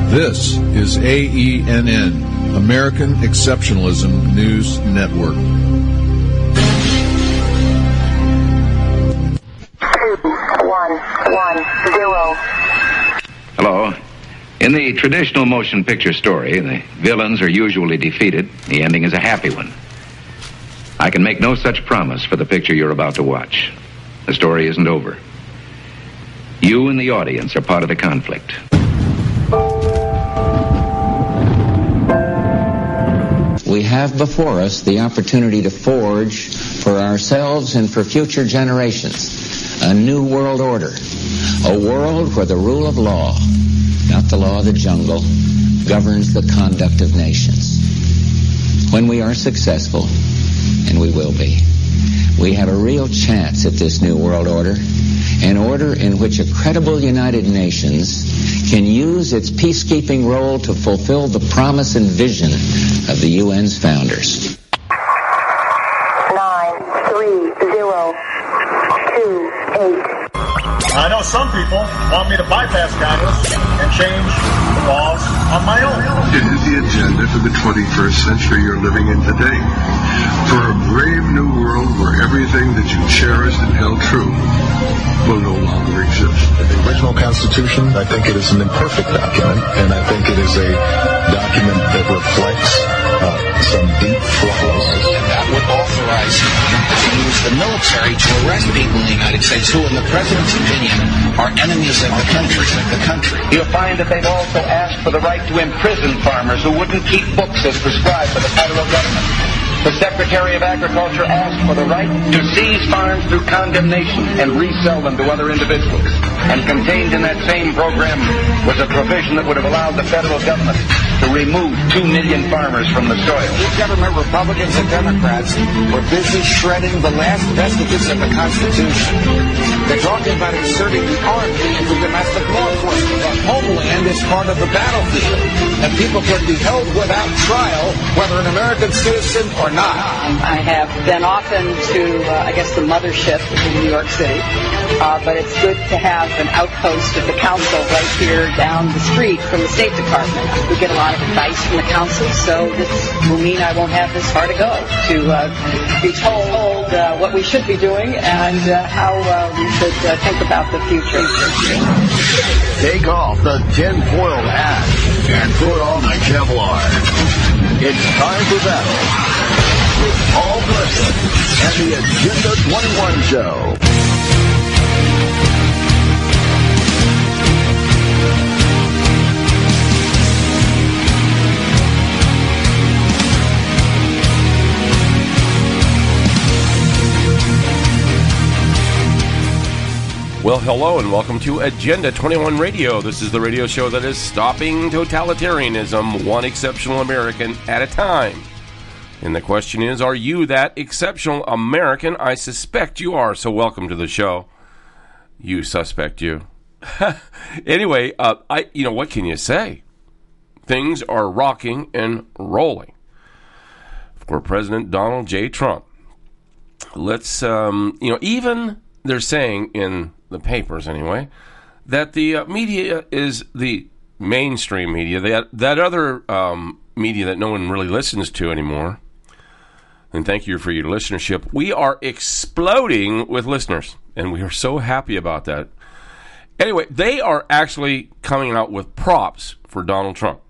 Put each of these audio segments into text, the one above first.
This is AENN, American Exceptionalism News Network. 2110. Hello. In the traditional motion picture story, the villains are usually defeated. The ending is a happy one. I can make no such promise for the picture you're about to watch. The story isn't over. You and the audience are part of the conflict. We have before us the opportunity to forge for ourselves and for future generations a new world order, a world where the rule of law, not the law of the jungle, governs the conduct of nations. When we are successful, and we will be, we have a real chance at this new world order, an order in which a credible United Nations can use its peacekeeping role to fulfill the promise and vision of the UN's founders. 93028. I know some people want me to bypass Congress and change the laws on my own. It is the agenda for the 21st century you're living in today. For a brave new world where everything that you cherished and held true will no longer exist. The original Constitution, I think it is an imperfect document, and I think it is a document that reflects some deep flaws. And that would authorize him to use the military to arrest people in the United States who, in the president's opinion, are enemies of the country. You'll find that they've also asked for the right to imprison farmers who wouldn't keep books as prescribed by the federal government. The Secretary of Agriculture asked for the right to seize farms through condemnation and resell them to other individuals. And contained in that same program was a provision that would have allowed the federal government to remove 2 million farmers from the soil. Big government, Republicans and Democrats, were busy shredding the last vestiges of the Constitution. They're talking about inserting the Army into domestic law enforcement. The homeland is part of the battlefield, and people can be held without trial, whether an American citizen or not. I have been often to, the mothership in New York City, but it's good to have an outpost of the council right here down the street from the State Department. We get a lot of advice from the council, so this will mean I won't have this far to go to be told what we should be doing and how we should think about the future. Take off the tin-foil hat and put on the Kevlar. It's time for battle with Paul Blessed and the Agenda 21 Show. Well, hello and welcome to Agenda 21 Radio. This is the radio show that is stopping totalitarianism one exceptional American at a time. And the question is, are you that exceptional American? I suspect you are, so welcome to the show. You suspect you. Anyway, what can you say? Things are rocking and rolling for President Donald J. Trump. Let's, even they're saying in the papers anyway, that the media is the mainstream media, that other media that no one really listens to anymore. And thank you for your listenership. We are exploding with listeners, and we are so happy about that. Anyway, they are actually coming out with props for Donald Trump.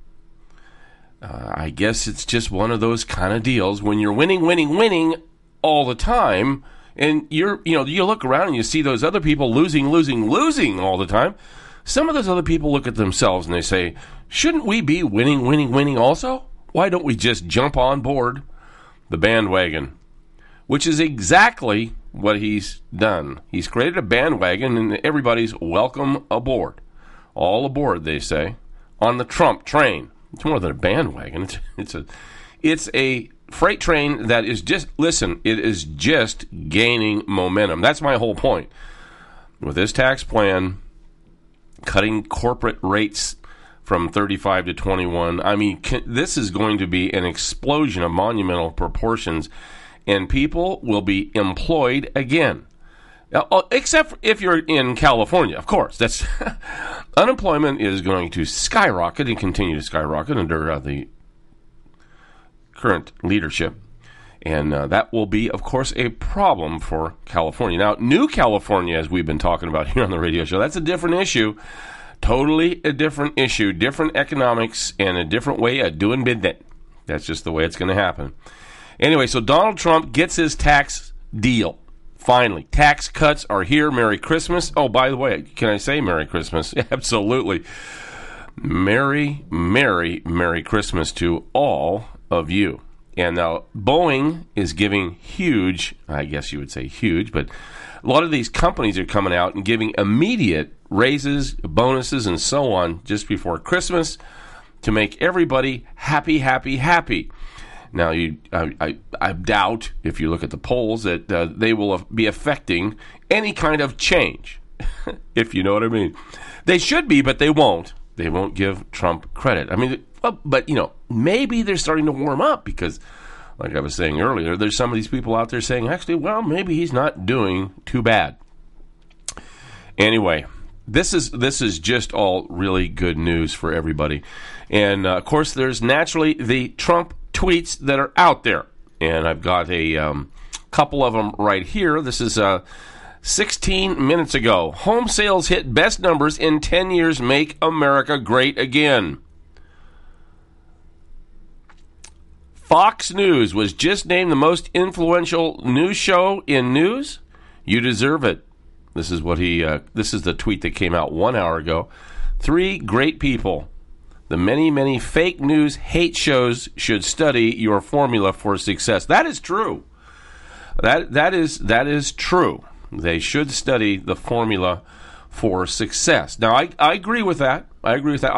I guess it's just one of those kind of deals when you're winning all the time. And you look around and you see those other people losing all the time. Some of those other people look at themselves and they say, shouldn't we be winning also? Why don't we just jump on board the bandwagon? Which is exactly what he's done. He's created a bandwagon and everybody's welcome aboard. All aboard, they say, on the Trump train. It's more than a bandwagon. It's a freight train that is just, it is just gaining momentum. That's my whole point. With this tax plan, cutting corporate rates from 35 to 21, this is going to be an explosion of monumental proportions, and people will be employed again. Except if you're in California, of course. That's Unemployment is going to skyrocket and continue to skyrocket under the current leadership. And that will be, of course, a problem for California. Now, New California, as we've been talking about here on the radio show, that's a different issue. Totally a different issue, different economics, and a different way of doing business. That's just the way it's going to happen. Anyway, so Donald Trump gets his tax deal. Finally, tax cuts are here. Merry Christmas. Oh, by the way, can I say Merry Christmas? Absolutely. Merry, Merry, Merry Christmas to all of you. And now Boeing is giving huge, I guess you would say huge, but a lot of these companies are coming out and giving immediate raises, bonuses, and so on just before Christmas to make everybody happy, happy, happy. Now, I doubt, if you look at the polls, that they will be affecting any kind of change, if you know what I mean. They should be, but they won't. They won't give Trump credit. I mean, but, you know, maybe they're starting to warm up because, like I was saying earlier, there's some of these people out there saying, actually, well, maybe he's not doing too bad. Anyway, this is just all really good news for everybody. And, of course, there's naturally the Trump tweets that are out there. And I've got a couple of them right here. This is 16 minutes ago. Home sales hit best numbers in 10 years. Make America great again. Fox News was just named the most influential news show in news. You deserve it. This is what this is the tweet that came out 1 hour ago. 3 great people. The many, many fake news hate shows should study your formula for success. That is true. That is true. They should study the formula for success. Now, I agree with that. I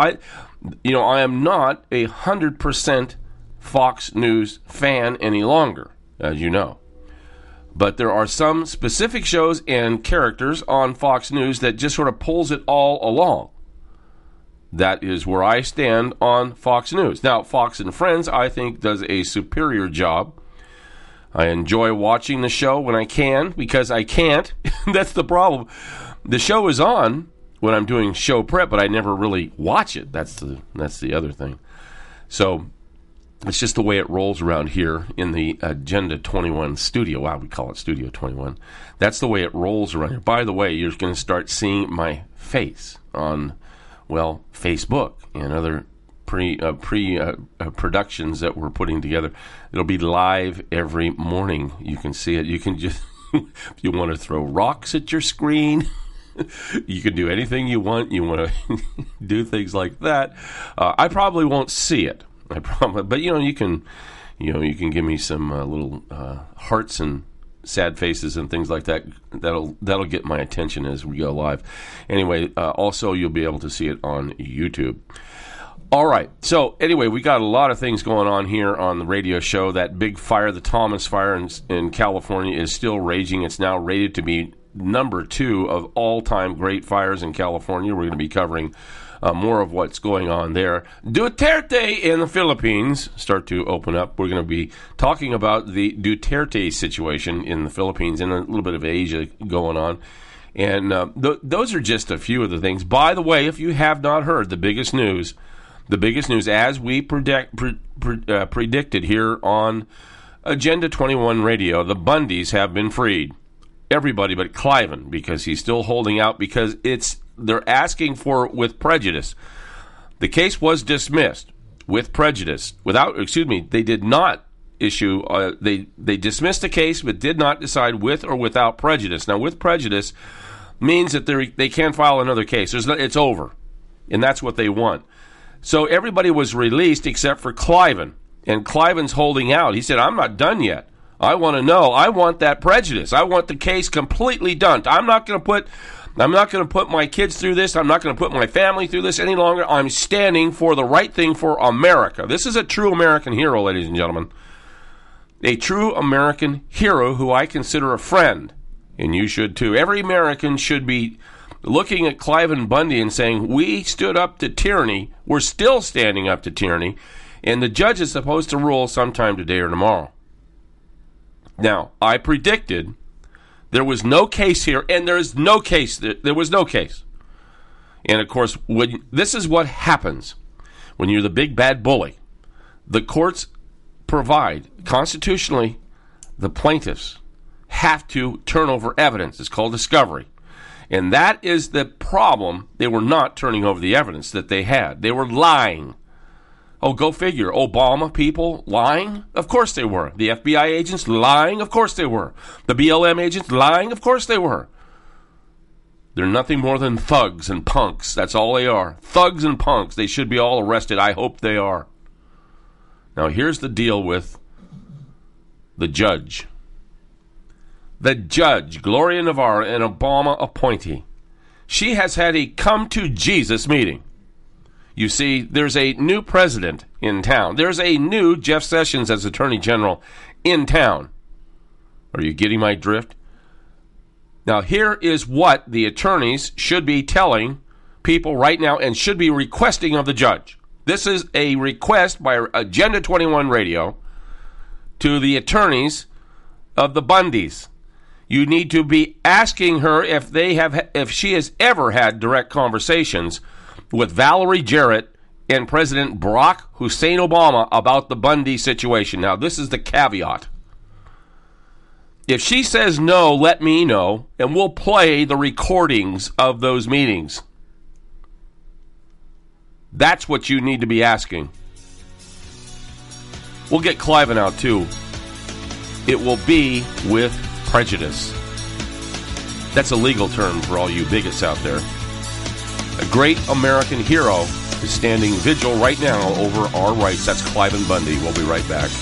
am not 100% Fox News fan any longer, as you know. But there are some specific shows and characters on Fox News that just sort of pulls it all along. That is where I stand on Fox News. Now, Fox and Friends, I think, does a superior job. I enjoy watching the show when I can, because I can't. That's the problem. The show is on when I'm doing show prep, but I never really watch it. That's the other thing. So it's just the way it rolls around here in the Agenda 21 studio. Wow, we call it Studio 21. That's the way it rolls around here. By the way, you're going to start seeing my face on, well, Facebook and other productions that we're putting together. It'll be live every morning. You can see it. You can just, if you want to throw rocks at your screen, you can do anything you want. You want to do things like that. I probably won't see it. I probably, but you can give me some little hearts and sad faces and things like that. That'll get my attention as we go live. Anyway, also you'll be able to see it on YouTube. All right. So anyway, we got a lot of things going on here on the radio show. That big fire, the Thomas Fire in California, is still raging. It's now rated to be number 2 of all-time great fires in California. We're going to be covering more of what's going on there. Duterte in the Philippines start to open up. We're going to be talking about the Duterte situation in the Philippines and a little bit of Asia going on. And those are just a few of the things. By the way, if you have not heard the biggest news as we predicted here on Agenda 21 Radio, the Bundys have been freed. Everybody but Cliven, because he's still holding out, because they're asking for with prejudice. The case was dismissed with prejudice. They did not issue, they dismissed the case but did not decide with or without prejudice. Now, with prejudice means that they can't file another case. It's over, and that's what they want. So everybody was released except for Cliven, and Cliven's holding out. He said, I'm not done yet. I want to know. I want that prejudice. I want the case completely done. I'm not going to put my kids through this. I'm not going to put my family through this any longer. I'm standing for the right thing for America. This is a true American hero, ladies and gentlemen. A true American hero who I consider a friend, and you should too. Every American should be looking at Cliven Bundy and saying, we stood up to tyranny. We're still standing up to tyranny, and the judge is supposed to rule sometime today or tomorrow. Now, I predicted there was no case here, and there is no case. There was no case. And, of course, this is what happens when you're the big bad bully. The courts provide, constitutionally, the plaintiffs have to turn over evidence. It's called discovery. And that is the problem. They were not turning over the evidence that they had. They were lying. Oh, go figure. Obama people lying? Of course they were. The FBI agents lying? Of course they were. The BLM agents lying? Of course they were. They're nothing more than thugs and punks. That's all they are. Thugs and punks. They should be all arrested. I hope they are. Now, here's the deal with the judge. The judge, Gloria Navarro, an Obama appointee. She has had a come-to-Jesus meeting. You see, there's a new president in town. There's a new Jeff Sessions as Attorney General in town. Are you getting my drift? Now, here is what the attorneys should be telling people right now and should be requesting of the judge. This is a request by Agenda 21 Radio to the attorneys of the Bundys. You need to be asking her if she has ever had direct conversations with Valerie Jarrett and President Barack Hussein Obama about the Bundy situation. Now, this is the caveat. If she says no, let me know, and we'll play the recordings of those meetings. That's what you need to be asking. We'll get Cliven out, too. It will be with prejudice. That's a legal term for all you bigots out there. A great American hero is standing vigil right now over our rights. That's Cliven Bundy. We'll be right back.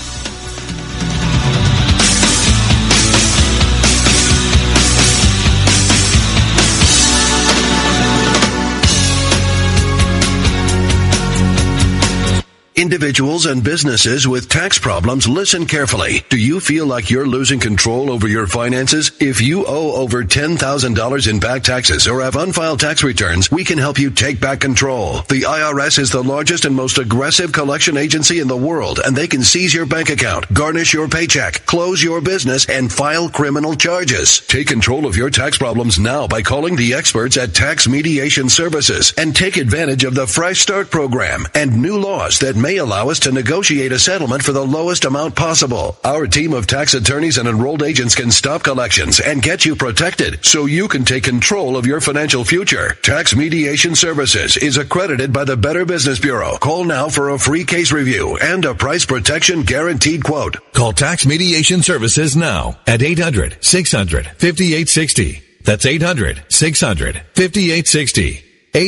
Individuals and businesses with tax problems, listen carefully. Do you feel like you're losing control over your finances? If you owe over $10,000 in back taxes or have unfiled tax returns, we can help you take back control. The IRS is the largest and most aggressive collection agency in the world, and they can seize your bank account, garnish your paycheck, close your business, and file criminal charges. Take control of your tax problems now by calling the experts at Tax Mediation Services and take advantage of the Fresh Start program and new laws that may allow us to negotiate a settlement for the lowest amount possible. Our team of tax attorneys and enrolled agents can stop collections and get you protected so you can take control of your financial future. Tax Mediation Services is accredited by the Better Business Bureau. Call now for a free case review and a price protection guaranteed quote. Call Tax Mediation Services now at 800-600-5860. That's 800-600-5860.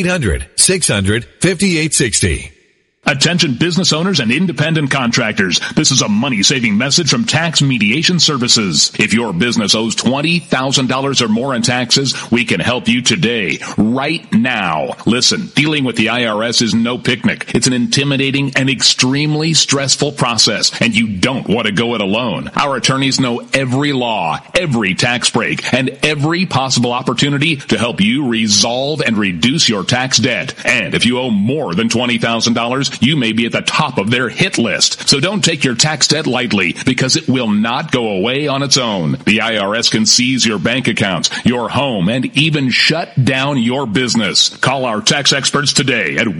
800-600-5860. Attention business owners and independent contractors. This is a money-saving message from Tax Mediation Services. If your business owes $20,000 or more in taxes, we can help you today, right now. Listen, dealing with the IRS is no picnic. It's an intimidating and extremely stressful process, and you don't want to go it alone. Our attorneys know every law, every tax break, and every possible opportunity to help you resolve and reduce your tax debt. And if you owe more than $20,000, you may be at the top of their hit list. So don't take your tax debt lightly, because it will not go away on its own. The IRS can seize your bank accounts, your home, and even shut down your business. Call our tax experts today at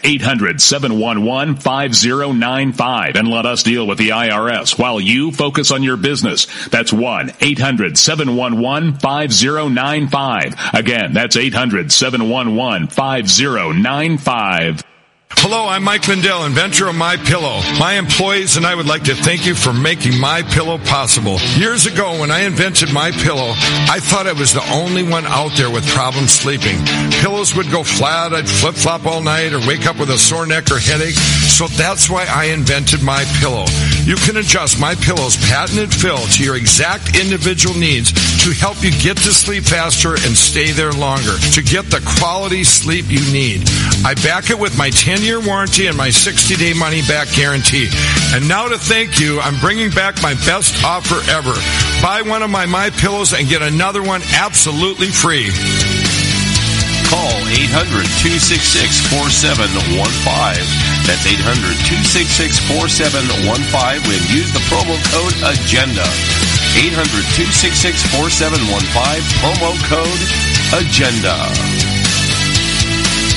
1-800-711-5095 and let us deal with the IRS while you focus on your business. That's 1-800-711-5095. Again, that's 800-711-5095. Hello, I'm Mike Lindell, inventor of MyPillow. My employees and I would like to thank you for making MyPillow possible. Years ago, when I invented MyPillow, I thought I was the only one out there with problems sleeping. Pillows would go flat, I'd flip-flop all night, or wake up with a sore neck or headache. So that's why I invented MyPillow. You can adjust MyPillow's patented fill to your exact individual needs to help you get to sleep faster and stay there longer, to get the quality sleep you need. I back it with my 10-year warranty and my 60-day money-back guarantee. And now to thank you, I'm bringing back my best offer ever. Buy one of my MyPillows and get another one absolutely free. Call 800-266-4715. That's 800-266-4715 and use the promo code AGENDA. 800-266-4715, promo code AGENDA.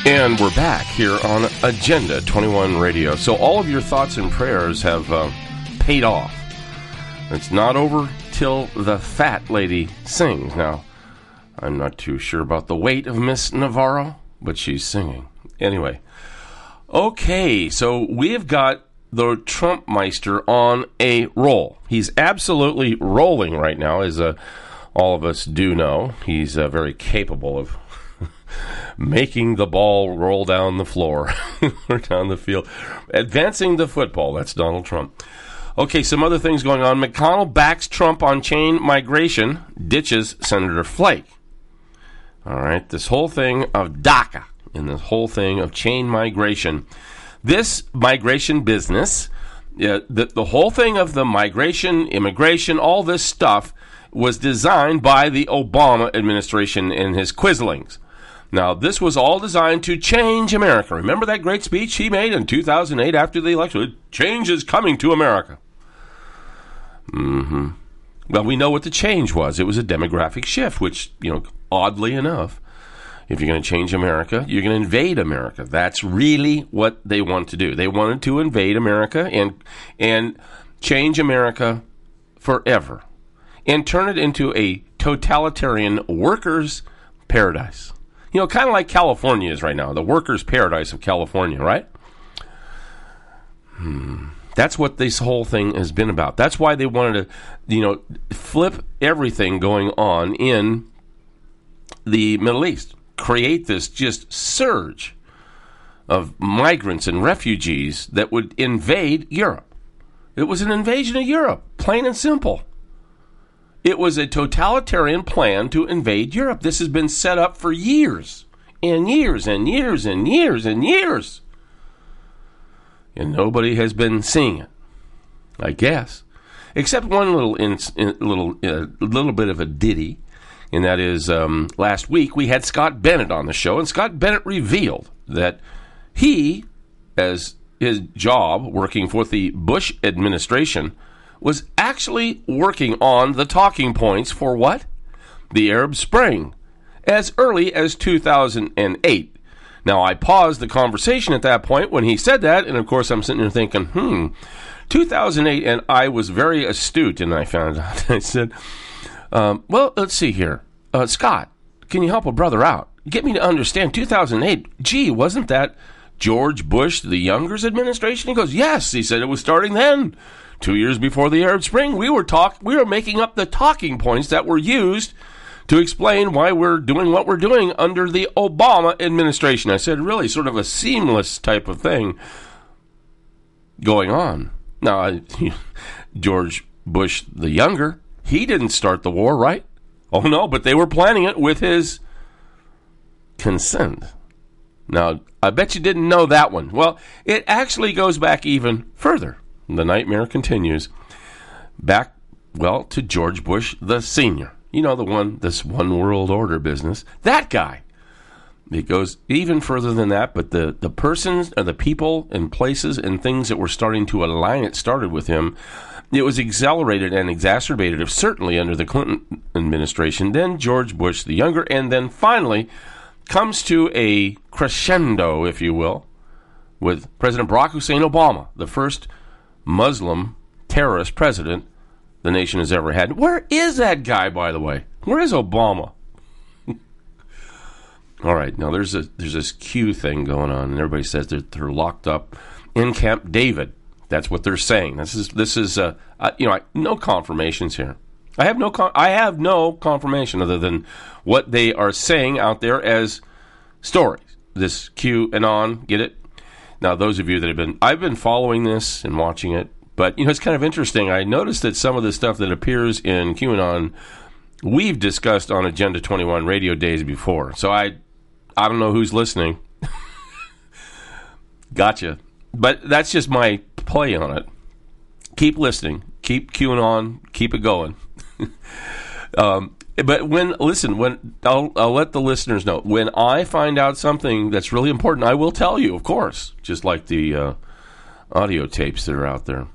And we're back here on Agenda 21 Radio. So all of your thoughts and prayers have paid off. It's not over till the fat lady sings. Now, I'm not too sure about the weight of Miss Navarro, but she's singing. Anyway, okay, so we've got the Trump Meister on a roll. He's absolutely rolling right now, as all of us do know. He's very capable of making the ball roll down the floor or down the field. Advancing the football. That's Donald Trump. Okay, some other things going on. McConnell backs Trump on chain migration, ditches Senator Flake. All right, this whole thing of DACA and this whole thing of chain migration. This migration business, the whole thing of the migration, immigration, all this stuff was designed by the Obama administration and his quislings. Now, this was all designed to change America. Remember that great speech he made in 2008 after the election? Change is coming to America. Mm-hmm. Well, we know what the change was. It was a demographic shift, which, oddly enough, if you're going to change America, you're going to invade America. That's really what they want to do. They wanted to invade America and change America forever and turn it into a totalitarian workers' paradise. Kind of like California is right now, the workers' paradise of California, right? That's what this whole thing has been about. That's why they wanted to, flip everything going on in the Middle East. Create this just surge of migrants and refugees that would invade Europe. It was an invasion of Europe, plain and simple. It was a totalitarian plan to invade Europe. This has been set up for years and years and years and years and years. And nobody has been seeing it, I guess. Except one little bit of a ditty, and that is last week we had Scott Bennett on the show, and Scott Bennett revealed that he, as his job working for the Bush administration, was actually working on the talking points for what? The Arab Spring, as early as 2008. Now, I paused the conversation at that point when he said that, and of course I'm sitting there thinking, 2008, and I was very astute, and I found out. I said, well, let's see here. Scott, can you help a brother out? Get me to understand, 2008, gee, wasn't that George Bush the Younger's administration? He goes, yes. He said it was starting then. 2 years before the Arab Spring, we were making up the talking points that were used to explain why we're doing what we're doing under the Obama administration. I said, really, sort of a seamless type of thing going on. Now, George Bush the Younger, he didn't start the war, right? Oh, no, but they were planning it with his consent. Now, I bet you didn't know that one. Well, it actually goes back even further. The nightmare continues. Back, to George Bush the Senior. This one world order business. That guy. It goes even further than that, but the persons, or the people and places and things that were starting to align, it started with him. It was accelerated and exacerbated, certainly under the Clinton administration, then George Bush the Younger, and then finally comes to a crescendo, if you will, with President Barack Hussein Obama, the first Muslim terrorist president the nation has ever had. Where is that guy, by the way? Where is Obama? All right, now there's this Q thing going on, and everybody says that they're locked up in Camp David. That's what they're saying. This is no confirmations here. I have no confirmation other than what they are saying out there as stories. This QAnon, get it? Now, those of you that I've been following this and watching it, but it's kind of interesting. I noticed that some of the stuff that appears in QAnon, we've discussed on Agenda 21 radio days before. So I don't know who's listening. Gotcha. But that's just my play on it. Keep listening. Keep QAnon. Keep it going. But I'll let the listeners know. When I find out something that's really important, I will tell you, of course, just like the audio tapes that are out there.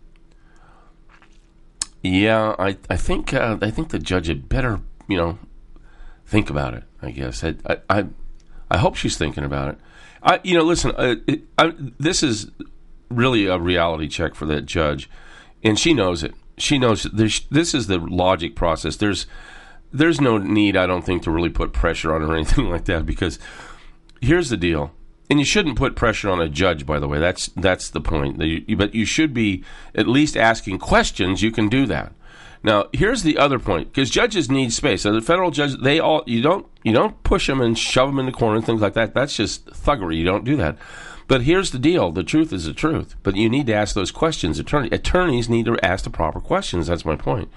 Yeah, I think the judge had better, think about it, I guess. I I hope she's thinking about it. Listen, this is really a reality check for that judge, and she knows it. She knows this is the logic process. There's no need, I don't think, to really put pressure on her or anything like that, because here's the deal. And you shouldn't put pressure on a judge, by the way. That's the point. But you should be at least asking questions. You can do that. Now, here's the other point, because judges need space. So the federal judges, you don't push them and shove them in the corner and things like that. That's just thuggery. You don't do that. But here's the deal. The truth is the truth. But you need to ask those questions. Attorneys need to ask the proper questions. That's my point.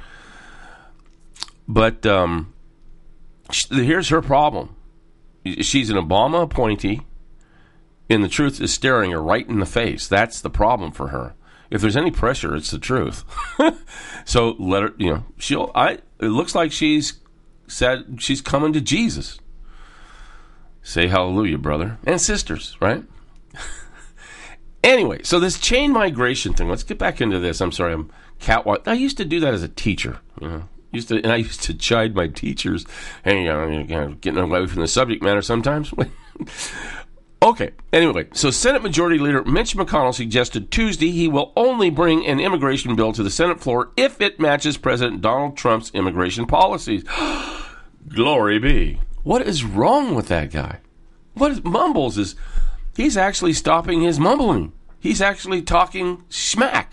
But here's her problem. She's an Obama appointee, and the truth is staring her right in the face. That's the problem for her. If there's any pressure, it's the truth. So let her, it looks like she's said she's coming to Jesus. Say hallelujah, brother and sisters, right? Anyway, so this chain migration thing, let's get back into this. I'm sorry, I'm catwalk. I used to do that as a teacher, I used to chide my teachers, hey, getting away from the subject matter sometimes. Okay, anyway, so Senate Majority Leader Mitch McConnell suggested Tuesday he will only bring an immigration bill to the Senate floor if it matches President Donald Trump's immigration policies. Glory be. What is wrong with that guy? Mumbles is, he's actually stopping his mumbling. He's actually talking smack.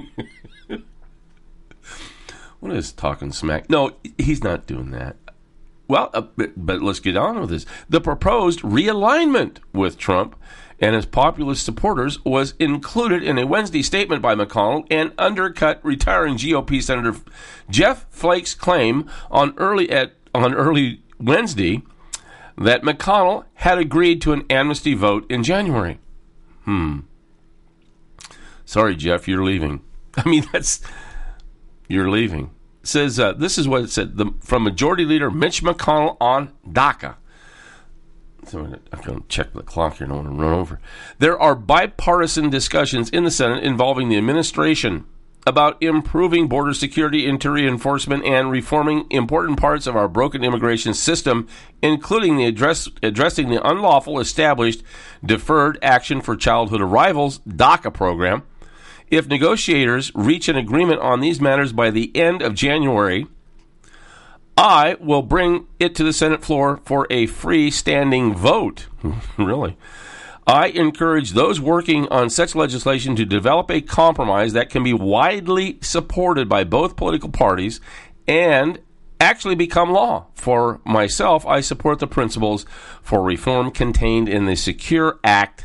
What is talking smack? No, he's not doing that. Well, but let's get on with this. The proposed realignment with Trump and his populist supporters was included in a Wednesday statement by McConnell and undercut retiring GOP Senator Jeff Flake's claim on early Wednesday that McConnell had agreed to an amnesty vote in January. Sorry, Jeff, you're leaving. You're leaving. It says, this is what it said, from Majority Leader Mitch McConnell on DACA. So I'm going to check the clock here. I don't want to run over. There are bipartisan discussions in the Senate involving the administration about improving border security, interior enforcement, and reforming important parts of our broken immigration system, including the addressing the unlawful established Deferred Action for Childhood Arrivals DACA program. If negotiators reach an agreement on these matters by the end of January, I will bring it to the Senate floor for a freestanding vote. Really? I encourage those working on such legislation to develop a compromise that can be widely supported by both political parties and actually become law. For myself, I support the principles for reform contained in the Secure Act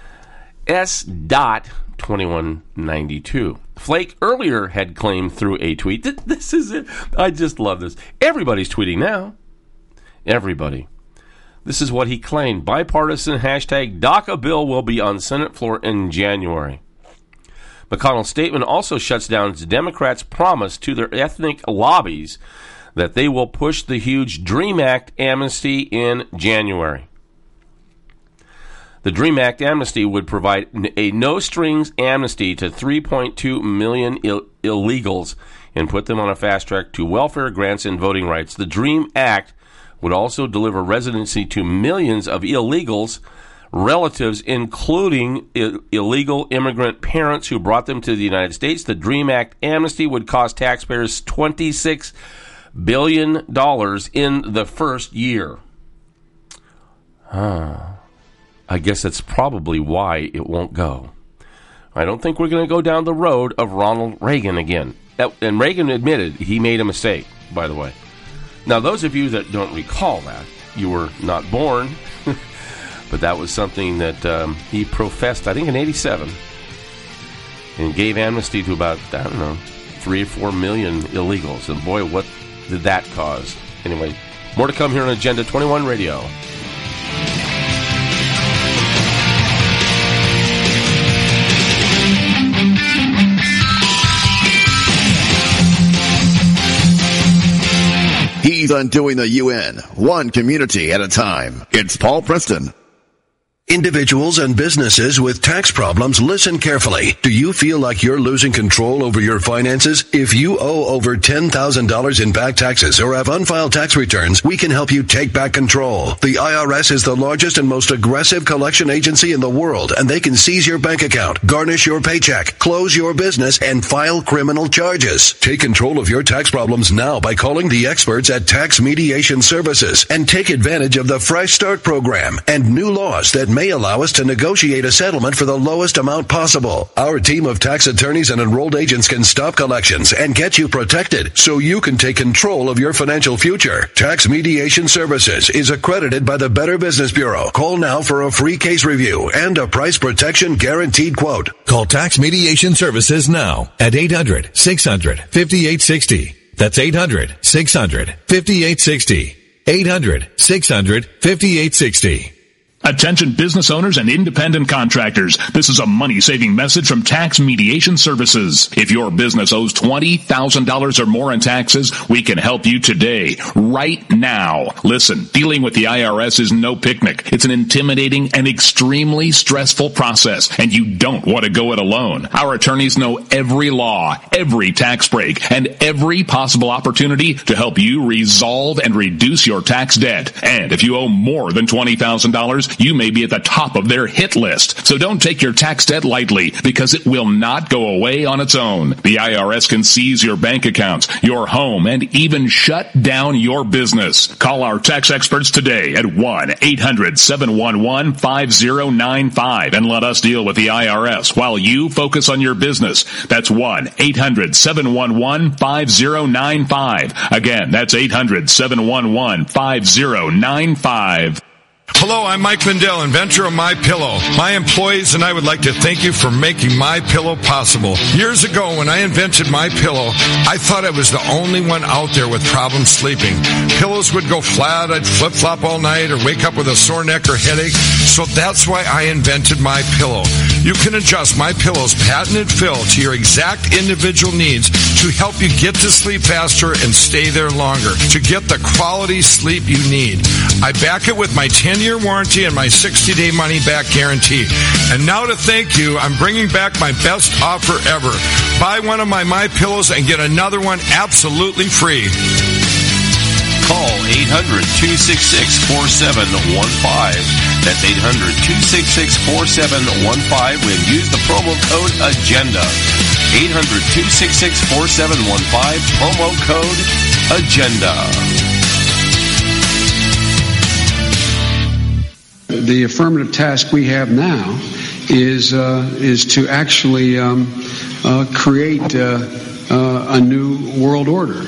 S.2192. Flake earlier had claimed through a tweet that this is it. I just love this. Everybody's tweeting now. Everybody. This is what he claimed. Bipartisan hashtag DACA bill will be on Senate floor in January. McConnell's statement also shuts down the Democrats' promise to their ethnic lobbies that they will push the huge DREAM Act amnesty in January. The DREAM Act amnesty would provide a no-strings amnesty to 3.2 million illegals and put them on a fast track to welfare grants and voting rights. The DREAM Act would also deliver residency to millions of illegals' relatives, including illegal immigrant parents who brought them to the United States. The DREAM Act amnesty would cost taxpayers $26 billion in the first year. I guess that's probably why it won't go. I don't think we're going to go down the road of Ronald Reagan again. And Reagan admitted he made a mistake, by the way. Now, those of you that don't recall that, you were not born, but that was something that he professed, I think, in 87, and gave amnesty to about, 3 or 4 million illegals. And boy, what did that cause? Anyway, more to come here on Agenda 21 Radio. He's undoing the UN, one community at a time. It's Paul Preston. Individuals and businesses with tax problems, listen carefully. Do you feel like you're losing control over your finances? If you owe over $10,000 in back taxes or have unfiled tax returns, we can help you take back control. The IRS is the largest and most aggressive collection agency in the world, and they can seize your bank account, garnish your paycheck, close your business, and file criminal charges. Take control of your tax problems now by calling the experts at Tax Mediation Services and take advantage of the Fresh Start program and new laws that may allow us to negotiate a settlement for the lowest amount possible. Our team of tax attorneys and enrolled agents can stop collections and get you protected so you can take control of your financial future. Tax Mediation Services is accredited by the Better Business Bureau. Call now for a free case review and a price protection guaranteed quote. Call Tax Mediation Services now at 800-600-5860. That's 800-600-5860. 800-600-5860. Attention business owners and independent contractors. This is a money-saving message from Tax Mediation Services. If your business owes $20,000 or more in taxes, we can help you today, right now. Listen, dealing with the IRS is no picnic. It's an intimidating and extremely stressful process, and you don't want to go it alone. Our attorneys know every law, every tax break, and every possible opportunity to help you resolve and reduce your tax debt. And if you owe more than $20,000, you may be at the top of their hit list. So don't take your tax debt lightly, because it will not go away on its own. The IRS can seize your bank accounts, your home, and even shut down your business. Call our tax experts today at 1-800-711-5095 and let us deal with the IRS while you focus on your business. That's 1-800-711-5095. Again, that's 800-711-5095. Hello, I'm Mike Lindell, inventor of MyPillow. My employees and I would like to thank you for making MyPillow possible. Years ago, when I invented MyPillow, I thought I was the only one out there with problems sleeping. Pillows would go flat, I'd flip-flop all night, or wake up with a sore neck or headache. So that's why I invented MyPillow. You can adjust MyPillow's patented fill to your exact individual needs to help you get to sleep faster and stay there longer, to get the quality sleep you need. I back it with my 10-year warranty and my 60-day money-back guarantee. And now to thank you, I'm bringing back my best offer ever. Buy one of my MyPillows and get another one absolutely free. Call 800-266-4715. That's 800-266-4715 and use the promo code AGENDA. 800-266-4715, promo code AGENDA. The affirmative task we have now is to actually create a new world order.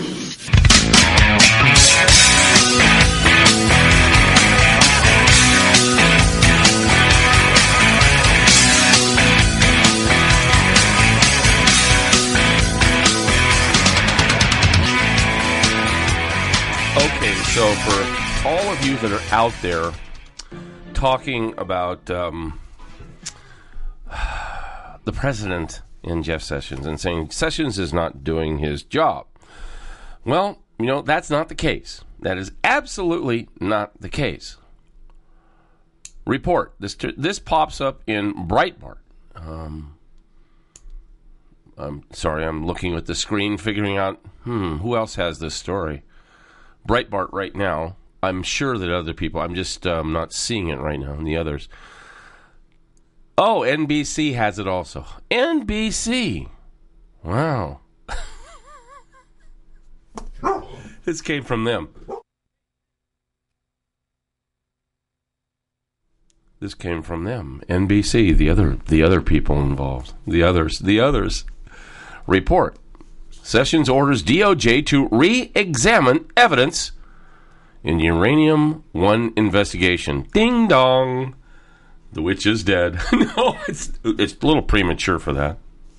Okay, so for all of you that are out there talking about the president and Jeff Sessions and saying Sessions is not doing his job. Well, you know, that's not the case. That is absolutely not the case. Report. This pops up in Breitbart. I'm sorry, I'm looking at the screen, figuring out, who else has this story? Breitbart right now. I'm sure that other people, I'm just not seeing it right now in the others. Oh, NBC has it also. NBC. Wow. This came from them. This came from them. NBC, the other people involved. The others. Report. Sessions orders DOJ to re-examine evidence in Uranium One investigation. Ding dong. The witch is dead. No, it's a little premature for that.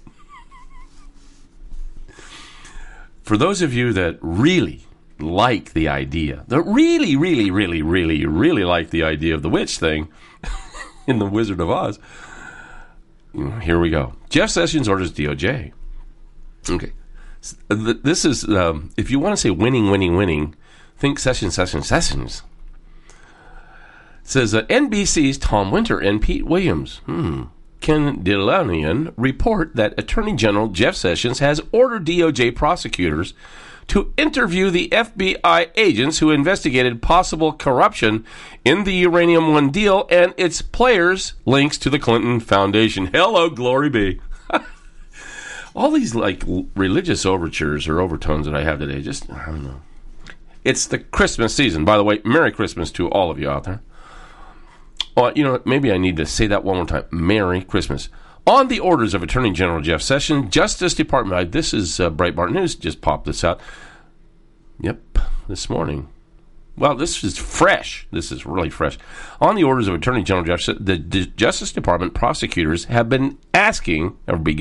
For those of you that really like the idea, that really like the idea of the witch thing in The Wizard of Oz, here we go. Jeff Sessions orders DOJ. Okay. This is, if you want to say winning, think Sessions. says NBC's Tom Winter and Pete Williams. Ken Dilanian report that Attorney General Jeff Sessions has ordered DOJ prosecutors to interview the FBI agents who investigated possible corruption in the Uranium One deal and its players' links to the Clinton Foundation. Hello, glory be. All these religious overtures or overtones that I have today, just, I don't know. It's the Christmas season. By the way, Merry Christmas to all of you out there. Maybe I need to say that one more time. Merry Christmas. On the orders of Attorney General Jeff Sessions, Justice Department, this is Breitbart News, just popped this out. Yep, this morning. Well, this is fresh. This is really fresh. On the orders of Attorney General Jeff Sessions, the Justice Department prosecutors have begun asking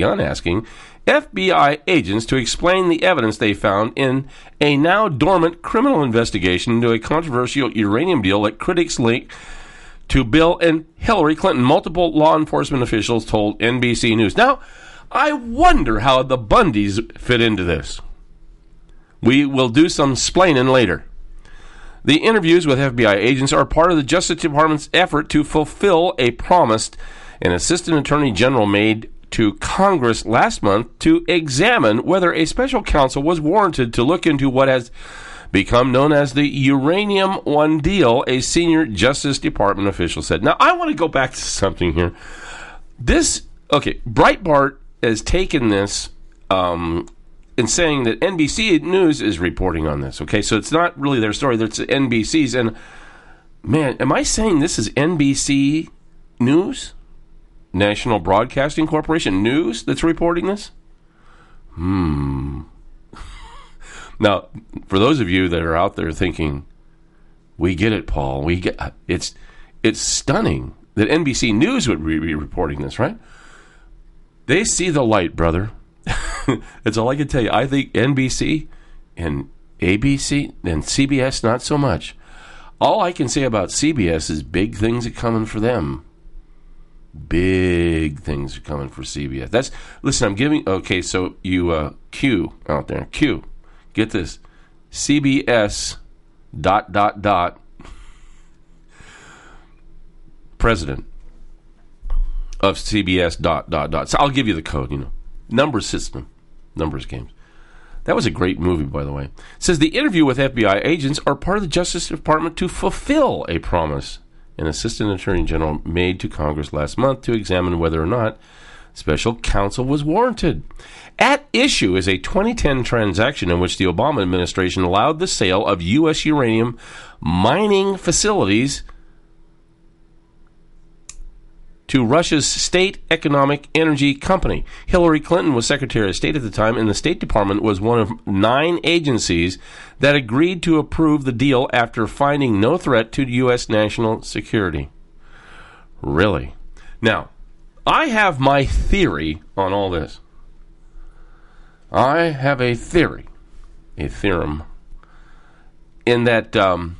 FBI agents to explain the evidence they found in a now dormant criminal investigation into a controversial uranium deal that critics link to Bill and Hillary Clinton. Multiple law enforcement officials told NBC News. Now, I wonder how the Bundys fit into this. We will do some splaining later. The interviews with FBI agents are part of the Justice Department's effort to fulfill a promise an Assistant Attorney General made to Congress last month to examine whether a special counsel was warranted to look into what has become known as the Uranium One deal, a senior Justice Department official said. Now, I want to go back to something here. Breitbart has taken this in saying that NBC News is reporting on this. Okay, so it's not really their story, it's NBC's. And, man, am I saying this is NBC News? National Broadcasting Corporation News that's reporting this? Now, for those of you that are out there thinking, we get it, Paul. It's stunning that NBC News would be reporting this, right? They see the light, brother. That's all I can tell you. I think NBC and ABC and CBS, not so much. All I can say about CBS is big things are coming for them. Big things are coming for CBS. Listen, I'm giving... Okay, so you, Q out there. Q. Get this. CBS ... president of CBS ... So I'll give you the code, Numbers system. Numbers games. That was a great movie, by the way. It says the interview with FBI agents are part of the Justice Department to fulfill a promise an Assistant Attorney General made to Congress last month to examine whether or not special counsel was warranted. At issue is a 2010 transaction in which the Obama administration allowed the sale of U.S. uranium mining facilities to Russia's State Economic Energy Company. Hillary Clinton was Secretary of State at the time, and the State Department was one of 9 agencies that agreed to approve the deal after finding no threat to U.S. national security. Really? Now, I have my theory on all this. I have a theory, a theorem, in that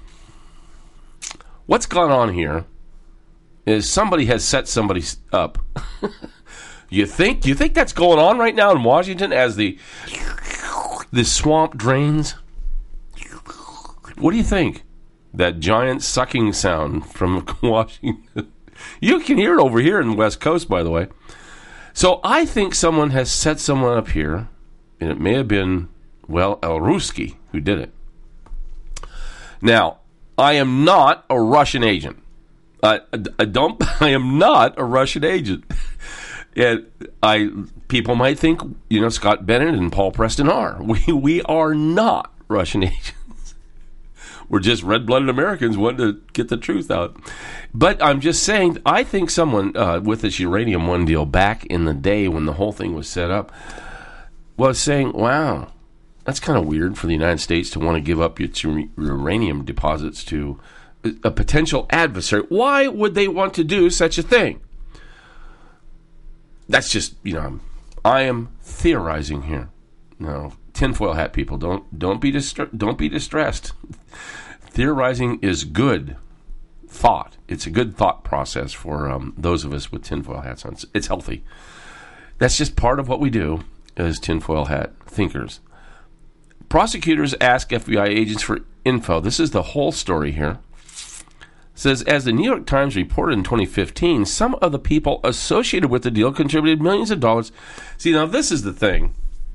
what's gone on here is somebody has set somebody up. You think that's going on right now in Washington as the swamp drains? What do you think? That giant sucking sound from Washington. You can hear it over here in the West Coast, by the way. So I think someone has set someone up here, and it may have been, El Ruski who did it. Now, I am not a Russian agent. I am not a Russian agent. People might think, Scott Bennett and Paul Preston are. We are not Russian agents. We're just red-blooded Americans wanting to get the truth out. But I'm just saying, I think someone with this Uranium One deal back in the day when the whole thing was set up was saying, wow, that's kind of weird for the United States to want to give up its uranium deposits to a potential adversary. Why would they want to do such a thing? That's just, I am theorizing here. No, tinfoil hat people, don't be distressed. Theorizing is good thought. It's a good thought process for those of us with tinfoil hats on. It's healthy. That's just part of what we do as tinfoil hat thinkers. Prosecutors ask FBI agents for info. This is the whole story here. says, as the New York Times reported in 2015, some of the people associated with the deal contributed millions of dollars. See, now this is the thing.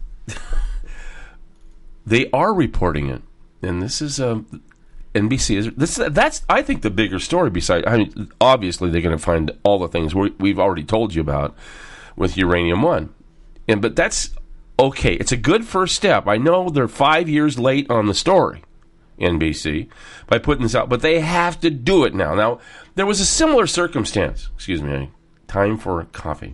They are reporting it, and this is NBC. That's I think the bigger story. Besides, I mean, obviously they're going to find all the things we've already told you about with Uranium One, but that's okay. It's a good first step. I know they're 5 years late on the story, NBC, by putting this out, but they have to do it now. Now, there was a similar circumstance. Excuse me. Time for coffee.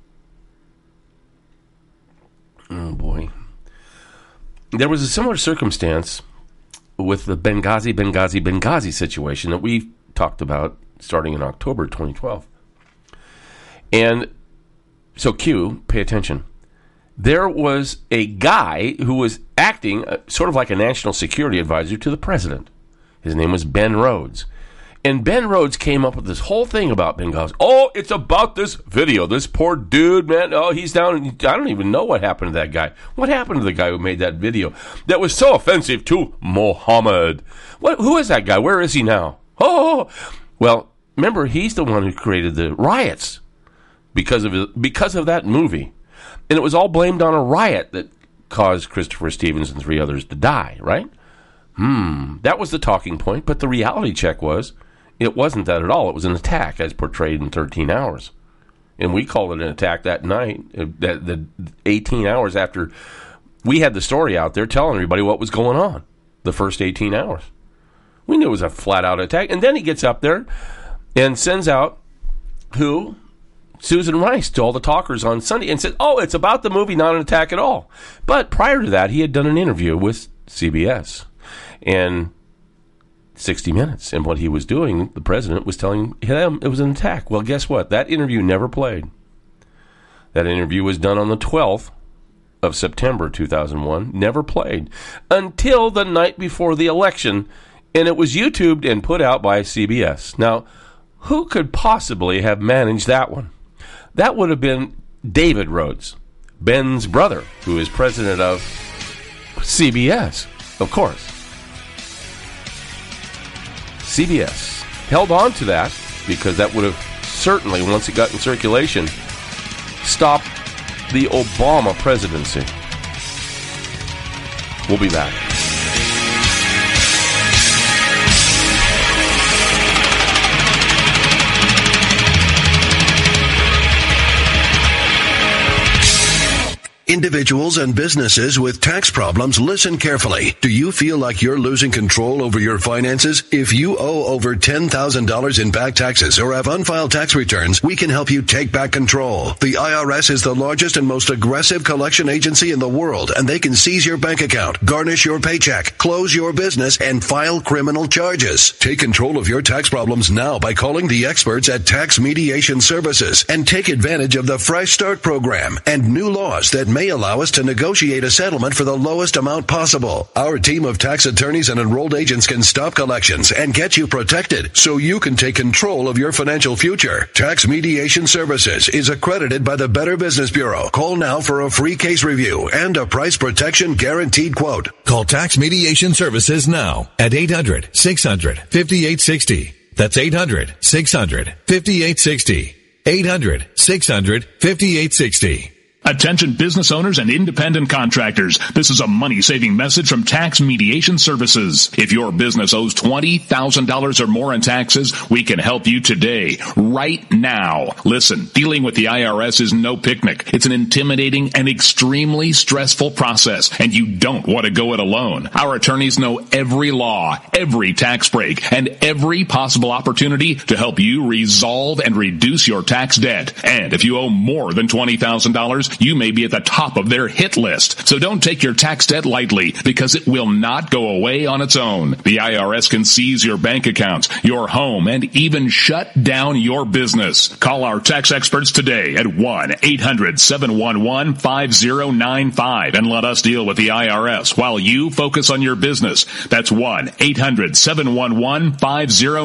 Oh, boy. There was a similar circumstance with the Benghazi situation that we talked about starting in October 2012. And so, Q, pay attention. There was a guy who was acting sort of like a national security advisor to the president. His name was Ben Rhodes. And Ben Rhodes came up with this whole thing about Benghazi. Oh, it's about this video. This poor dude, man. Oh, he's down. I don't even know what happened to that guy. What happened to the guy who made that video that was so offensive to Mohammed? Who is that guy? Where is he now? Oh, well, remember, he's the one who created the riots because of that movie. And it was all blamed on a riot that caused Christopher Stevens and 3 others to die, right? That was the talking point, but the reality check was it wasn't that at all. It was an attack as portrayed in 13 Hours. And we called it an attack that night, the 18 hours after we had the story out there telling everybody what was going on, the first 18 hours. We knew it was a flat-out attack. And then he gets up there and sends out who? Susan Rice to all the talkers on Sunday and said, oh, it's about the movie, not an attack at all. But prior to that, he had done an interview with CBS and 60 Minutes. And what he was doing, the president was telling him it was an attack. Well, guess what? That interview never played. That interview was done on the 12th of September 2001, never played until the night before the election. And it was YouTubed and put out by CBS. Now, who could possibly have managed that one? That would have been David Rhodes, Ben's brother, who is president of CBS, of course. CBS held on to that because that would have certainly, once it got in circulation, stopped the Obama presidency. We'll be back. Individuals and businesses with tax problems, listen carefully. Do you feel like you're losing control over your finances? If you owe over $10,000 in back taxes or have unfiled tax returns, we can help you take back control. The IRS is the largest and most aggressive collection agency in the world, and they can seize your bank account, garnish your paycheck, close your business, and file criminal charges. Take control of your tax problems now by calling the experts at Tax Mediation Services and take advantage of the Fresh Start program and new laws that may allow us to negotiate a settlement for the lowest amount possible. Our team of tax attorneys and enrolled agents can stop collections and get you protected so you can take control of your financial future. Tax Mediation Services is accredited by the Better Business Bureau. Call now for a free case review and a price protection guaranteed quote. Call Tax Mediation Services now at 800-600-5860. That's 800-600-5860. 800-600-5860. Attention business owners and independent contractors. This is a money-saving message from Tax Mediation Services. If your business owes $20,000 or more in taxes, we can help you today, right now. Listen, dealing with the IRS is no picnic. It's an intimidating and extremely stressful process, and you don't want to go it alone. Our attorneys know every law, every tax break, and every possible opportunity to help you resolve and reduce your tax debt. And if you owe more than $20,000, you may be at the top of their hit list. So don't take your tax debt lightly, because it will not go away on its own. The IRS can seize your bank accounts, your home, and even shut down your business. Call our tax experts today at 1-800-711-5095 and let us deal with the IRS while you focus on your business. That's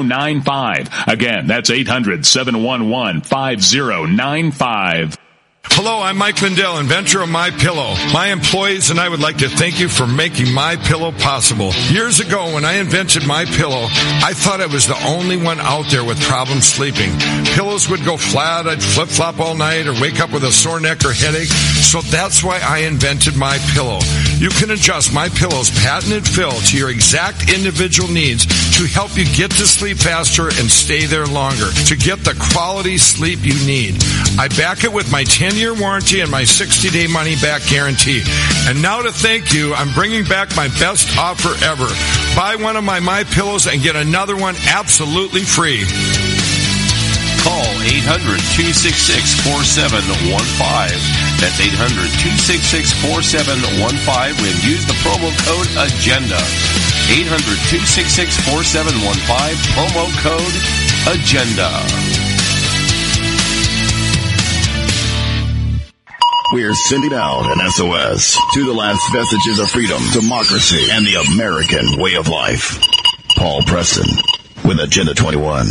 1-800-711-5095. Again, that's 800-711-5095. Hello, I'm Mike Lindell, inventor of MyPillow. My employees and I would like to thank you for making MyPillow possible. Years ago, when I invented MyPillow, I thought I was the only one out there with problems sleeping. Pillows would go flat, I'd flip-flop all night, or wake up with a sore neck or headache. So that's why I invented MyPillow. You can adjust MyPillow's patented fill to your exact individual needs to help you get to sleep faster and stay there longer, to get the quality sleep you need. I back it with my 10-year warranty and my 60-day money-back guarantee. And now to thank you, I'm bringing back my best offer ever. Buy one of my MyPillows and get another one absolutely free. Call 800-266-4715. That's 800-266-4715 and use the promo code AGENDA. 800-266-4715, promo code AGENDA. We're sending out an SOS to the last vestiges of freedom, democracy, and the American way of life. Paul Preston with Agenda 21.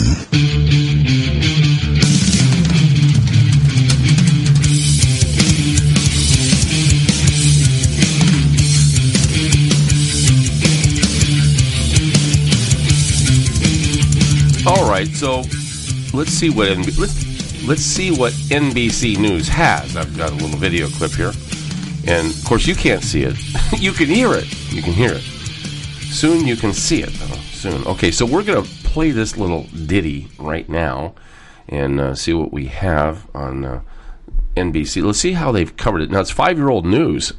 All right, so let's see what NBC News has. I've got a little video clip here, and of course you can't see it. You can hear it. You can hear it. Soon you can see it, though. Soon. Okay, so we're gonna play this little ditty right now, and see what we have on NBC. Let's see how they've covered it. Now it's 5-year-old news.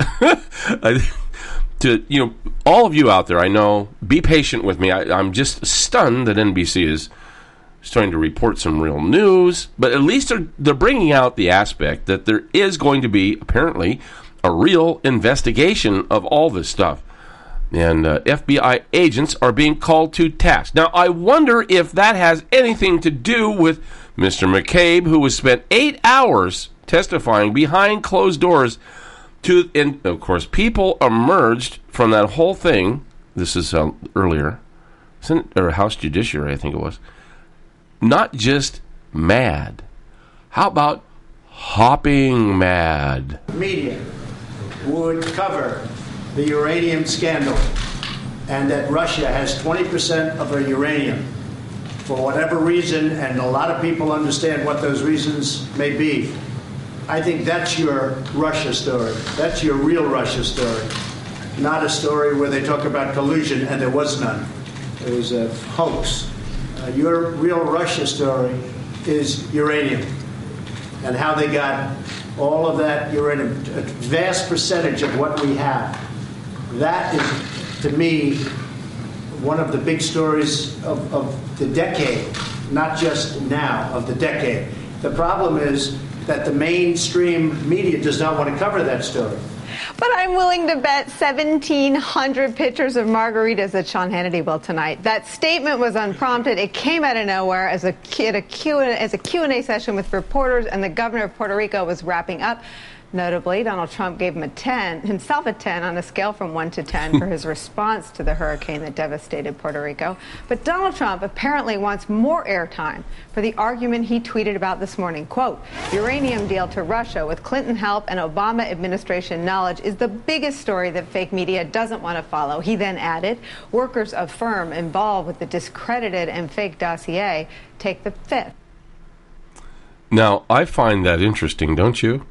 All of you out there, I know, be patient with me. I'm just stunned that NBC is starting to report some real news, but at least they're bringing out the aspect that there is going to be, apparently, a real investigation of all this stuff. And FBI agents are being called to task. Now, I wonder if that has anything to do with Mr. McCabe, who was spent 8 hours testifying behind closed doors. And of course, people emerged from that whole thing. This is earlier, Senate or House Judiciary, I think it was. Not just mad. How about hopping mad? Media would cover the uranium scandal and that Russia has 20% of her uranium for whatever reason, and a lot of people understand what those reasons may be. I think that's your Russia story. That's your real Russia story. Not a story where they talk about collusion, and there was none. It was a hoax. Your real Russia story is uranium and how they got all of that uranium, a vast percentage of what we have. That is, to me, one of the big stories of the decade, not just now, of the decade. The problem is that the mainstream media does not want to cover that story. But I'm willing to bet 1,700 pictures of margaritas that Sean Hannity will tonight. That statement was unprompted. It came out of nowhere as a Q&A session with reporters, and the governor of Puerto Rico was wrapping up. Notably, Donald Trump gave himself a 10 on a scale from 1 to 10 for his response to the hurricane that devastated Puerto Rico. But Donald Trump apparently wants more airtime for the argument he tweeted about this morning. Quote, uranium deal to Russia with Clinton help and Obama administration knowledge is the biggest story that fake media doesn't want to follow. He then added, workers of firm involved with the discredited and fake dossier take the fifth. Now, I find that interesting, don't you?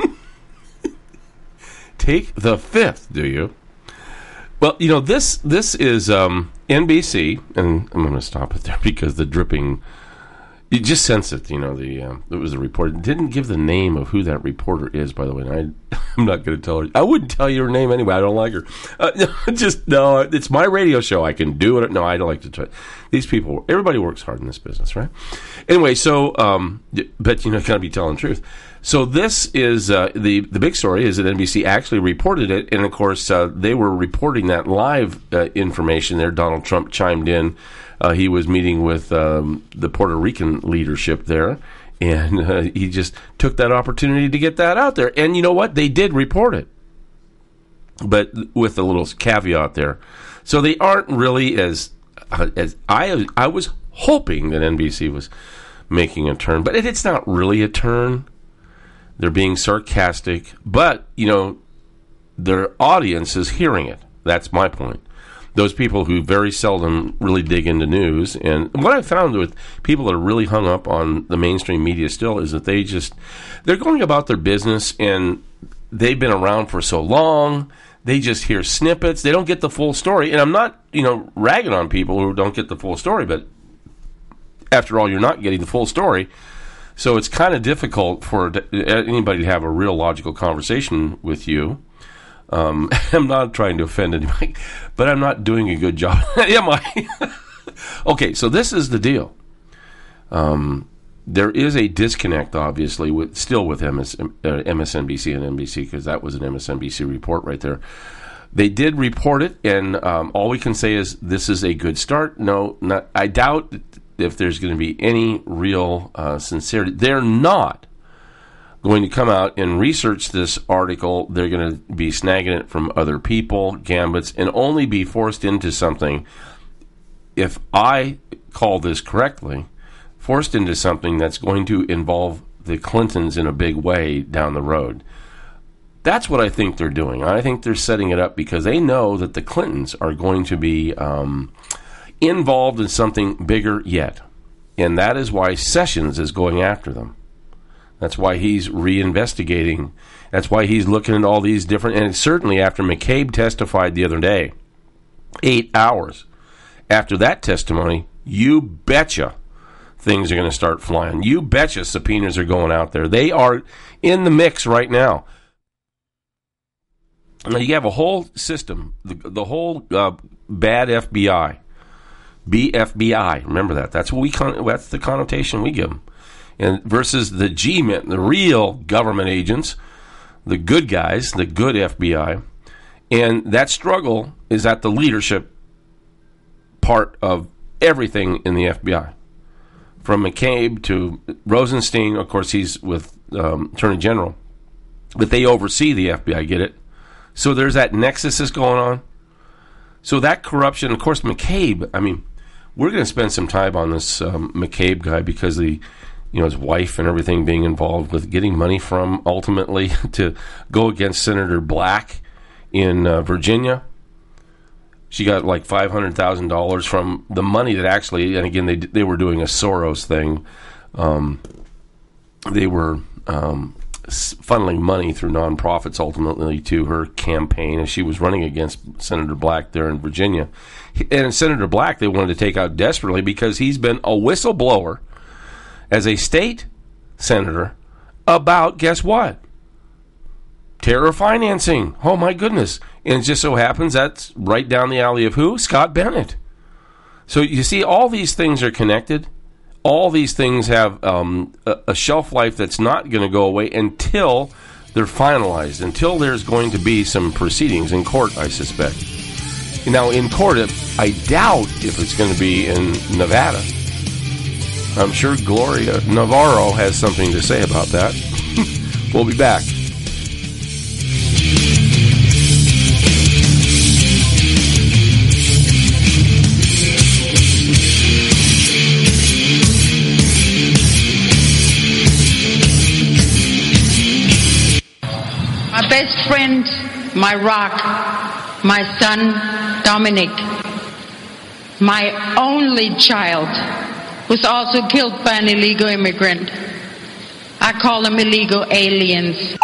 Take the fifth, do you? Well, you know, this is NBC, and I'm going to stop it there because the dripping, you just sense it, you know, it was a report. It didn't give the name of who that reporter is, by the way, and I'm not going to tell her. I wouldn't tell you her name anyway. I don't like her. No, it's my radio show. I can do it. No, I don't like to try. These people, everybody works hard in this business, right? Anyway, so, but, you know, got to be telling the truth. So this is the big story is that NBC actually reported it, and of course they were reporting that live information there. Donald Trump chimed in. He was meeting with the Puerto Rican leadership there, and he just took that opportunity to get that out there. And you know what? They did report it, but with a little caveat there. So they aren't really as I was hoping that NBC was making a turn, but it's not really a turn. They're being sarcastic, but, their audience is hearing it. That's my point. Those people who very seldom really dig into news. And what I found with people that are really hung up on the mainstream media still is that they're going about their business, and they've been around for so long. They just hear snippets. They don't get the full story. And I'm not, ragging on people who don't get the full story, but after all, you're not getting the full story. So it's kind of difficult for anybody to have a real logical conversation with you. I'm not trying to offend anybody, but I'm not doing a good job. Am I? Okay, so this is the deal. There is a disconnect, obviously, with MSNBC and NBC, because that was an MSNBC report right there. They did report it, and all we can say is this is a good start. No, I doubt if there's going to be any real sincerity. They're not going to come out and research this article. They're going to be snagging it from other people, gambits, and only be forced into something, if I call this correctly, forced into something that's going to involve the Clintons in a big way down the road. That's what I think they're doing. I think they're setting it up because they know that the Clintons are going to be involved in something bigger yet. And that is why Sessions is going after them. That's why he's reinvestigating. That's why he's looking at all these different... And certainly after McCabe testified the other day, 8 hours after that testimony, you betcha things are going to start flying. You betcha subpoenas are going out there. They are in the mix right now. Now you have a whole system, the whole bad FBI, BFBI. Remember that. That's what that's the connotation we give them. And versus the G-men, the real government agents, the good guys, the good FBI. And that struggle is at the leadership part of everything in the FBI. From McCabe to Rosenstein, of course, he's with Attorney General. But they oversee the FBI, get it? So there's that nexus that's going on. So that corruption, of course, McCabe, we're going to spend some time on this McCabe guy because his wife and everything being involved with getting money from, ultimately, to go against Senator Black in Virginia. She got like $500,000 from the money that actually, and again, they were doing a Soros thing. They were funneling money through nonprofits ultimately to her campaign as she was running against Senator Black there in Virginia. And Senator Black, they wanted to take out desperately because he's been a whistleblower as a state senator about, guess what? Terror financing. Oh, my goodness. And it just so happens that's right down the alley of who? Scott Bennett. So you see, all these things are connected. All these things have a shelf life that's not going to go away until they're finalized, until there's going to be some proceedings in court, I suspect. Now, in court, I doubt if it's going to be in Nevada. I'm sure Gloria Navarro has something to say about that. We'll be back. My best friend, my rock, my son, Dominic, my only child, was also killed by an illegal immigrant. I call them illegal aliens.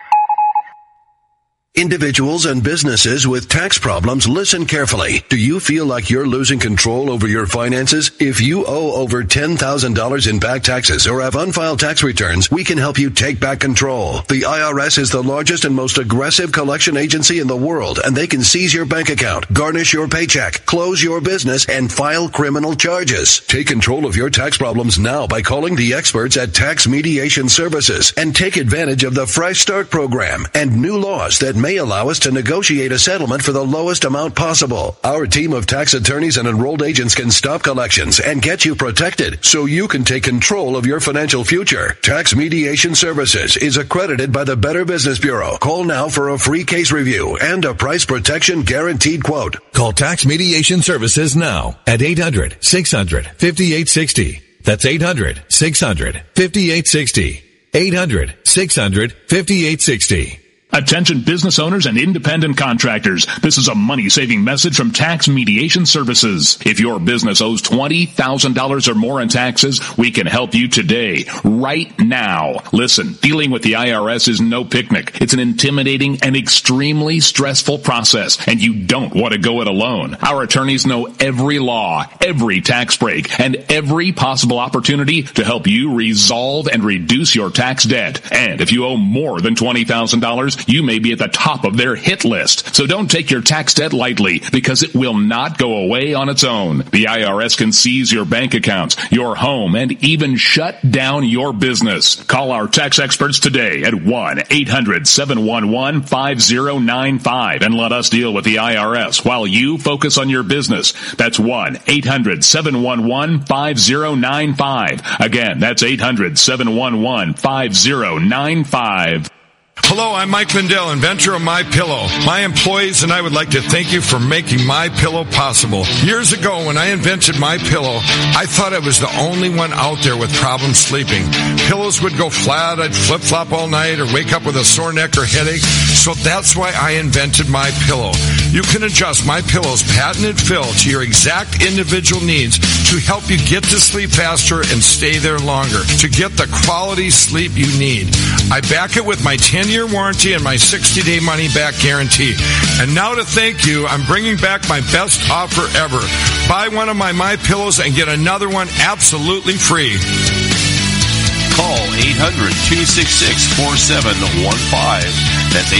Individuals and businesses with tax problems, listen carefully. Do you feel like you're losing control over your finances? If you owe over $10,000 in back taxes or have unfiled tax returns, we can help you take back control. The IRS is the largest and most aggressive collection agency in the world, and they can seize your bank account, garnish your paycheck, close your business, and file criminal charges. Take control of your tax problems now by calling the experts at Tax Mediation Services and take advantage of the Fresh Start program and new laws that may allow us to negotiate a settlement for the lowest amount possible. Our team of tax attorneys and enrolled agents can stop collections and get you protected so you can take control of your financial future. Tax Mediation Services is accredited by the Better Business Bureau. Call now for a free case review and a price protection guaranteed quote. Call Tax Mediation Services now at 800-600-5860. That's 800-600-5860. 800-600-5860. Attention business owners and independent contractors. This is a money-saving message from Tax Mediation Services. If your business owes $20,000 or more in taxes, we can help you today, right now. Listen, dealing with the IRS is no picnic. It's an intimidating and extremely stressful process, and you don't want to go it alone. Our attorneys know every law, every tax break, and every possible opportunity to help you resolve and reduce your tax debt. And if you owe more than $20,000, you may be at the top of their hit list. So don't take your tax debt lightly, because it will not go away on its own. The IRS can seize your bank accounts, your home, and even shut down your business. Call our tax experts today at 1-800-711-5095 and let us deal with the IRS while you focus on your business. That's 1-800-711-5095. Again, that's 800-711-5095. Hello, I'm Mike Lindell, inventor of MyPillow. My employees and I would like to thank you for making MyPillow possible. Years ago, when I invented MyPillow, I thought I was the only one out there with problems sleeping. Pillows would go flat, I'd flip-flop all night, or wake up with a sore neck or headache. So that's why I invented MyPillow. You can adjust MyPillow's patented fill to your exact individual needs to help you get to sleep faster and stay there longer, to get the quality sleep you need. I back it with my 10-year warranty and my 60-day money-back guarantee. And now to thank you, I'm bringing back my best offer ever. Buy one of my MyPillows and get another one absolutely free. Call 800-266-4715. That's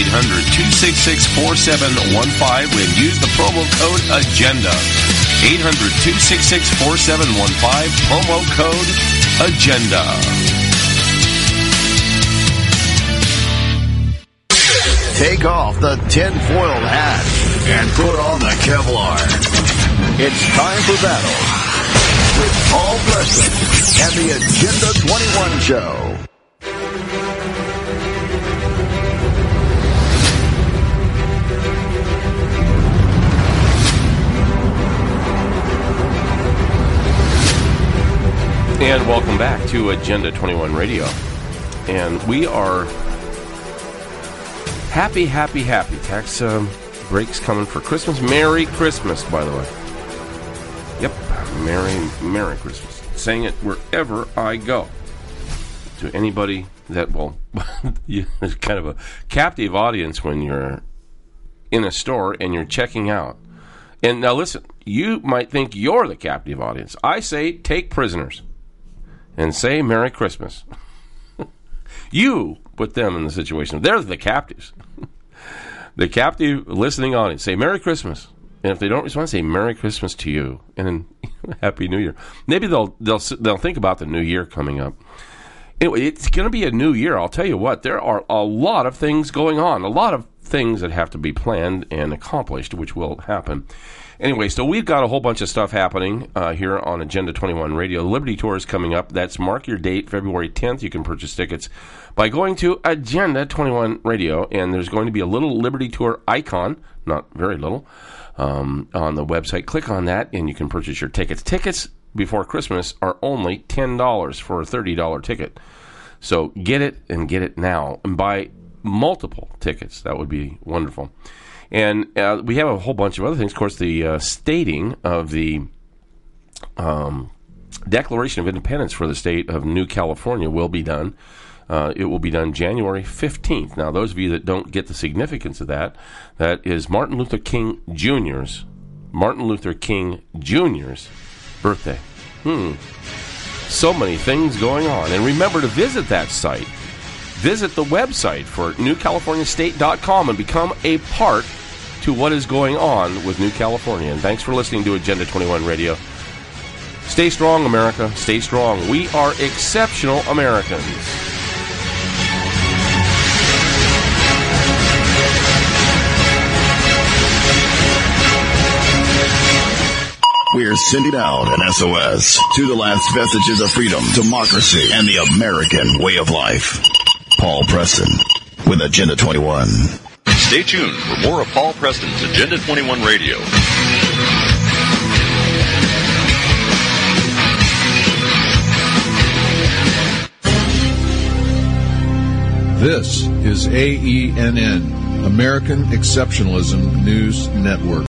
800-266-4715 and use the promo code AGENDA. 800-266-4715, promo code AGENDA. Take off the tin-foiled hat and put on the Kevlar. It's time for battle with Paul Preston and the Agenda 21 Show. And welcome back to Agenda 21 Radio. And we are happy. Tax breaks coming for Christmas. Merry Christmas, by the way. Yep, Merry Christmas. Saying it wherever I go. To anybody that will... There's kind of a captive audience when you're in a store and you're checking out. And now listen, you might think you're the captive audience. I say take prisoners and say Merry Christmas. You put them in the situation. They're the captives. The captive listening audience. Say Merry Christmas. And if they don't respond, say Merry Christmas to you. And then Happy New Year. Maybe they'll think about the new year coming up. Anyway, it's going to be a new year. I'll tell you what, there are a lot of things going on. A lot of things that have to be planned and accomplished, which will happen. Anyway, so we've got a whole bunch of stuff happening here on Agenda 21 Radio. The Liberty Tour is coming up. That's mark your date, February 10th. You can purchase tickets by going to Agenda 21 Radio, and there's going to be a little Liberty Tour icon, not very little, on the website. Click on that, and you can purchase your tickets. Tickets before Christmas are only $10 for a $30 ticket. So get it, and get it now, and buy multiple tickets. That would be wonderful. And we have a whole bunch of other things. Of course, the stating of the Declaration of Independence for the state of New California will be done. It will be done January 15th. Now, those of you that don't get the significance of that, that is Martin Luther King Jr.'s birthday. So many things going on. And remember to visit that site. Visit the website for newcaliforniastate.com and become a part to what is going on with New California. And thanks for listening to Agenda 21 Radio. Stay strong, America. Stay strong. We are exceptional Americans. We're sending out an SOS to the last vestiges of freedom, democracy, and the American way of life. Paul Preston with Agenda 21. Stay tuned for more of Paul Preston's Agenda 21 Radio. This is AENN, American Exceptionalism News Network.